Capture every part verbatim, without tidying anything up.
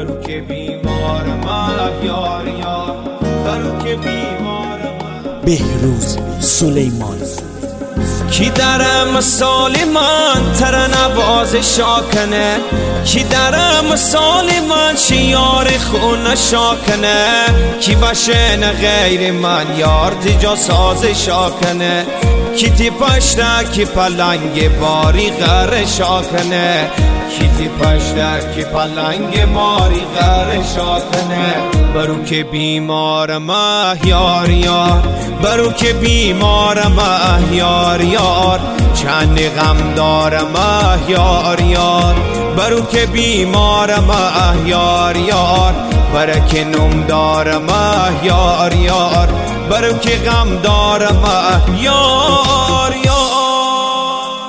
برو که بیمار من یار یار برو که بیمار من. بهروز سلیمان. کی درم سالمان تر نواز شاکنه، کی درم سالمان شیار خون شاکنه، کی بشن غیر من یار تجا ساز شاکنه، کی تی پشتا کی پلنگ باری غر شاکنه، کی تی پشتا کی پلنگ باری غر شاکنه. برو که بیمار ما یار یار برو که بیمار ما یار یار چند غم دارم یار یار برو که بیمار ما یار یار برو که نم دارم یار یار برو که غم دارم یار یار.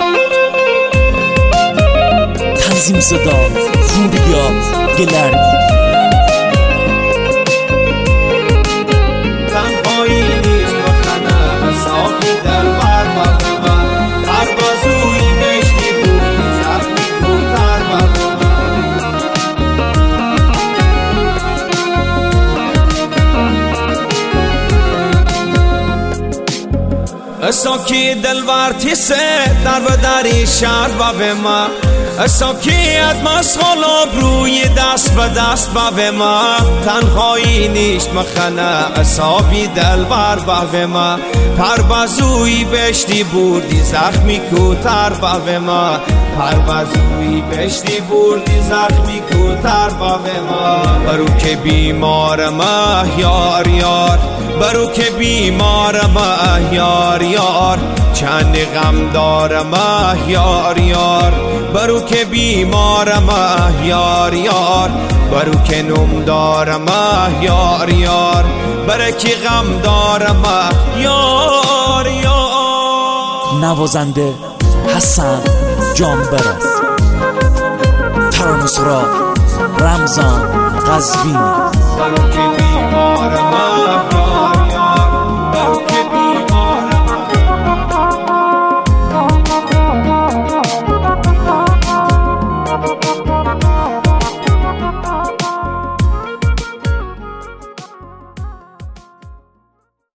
تنظیم صدا فوریا گلرمی. ساکی دلور تیسه در بدری شهر باب ما، ساکی از مسخلاب روی دست به دست باب ما، تنهایی نیست مخنه سابی دلور باب ما، پروازوی بشتی بردی زخمی کوتر باب ما، پروازوی بشتی بردی زخمی کوتر باب ما. برو که بیمار ما یار یار برو که بیمار ما یار یار چند غم دارم یار یار برو که بیمار ما یار یار برو که نم دارم یار یار برو که غم دارم یار یار. نوازنده حسن جانبرس. ترانه‌سرا رمضان قزوینی. برو که بیمار ما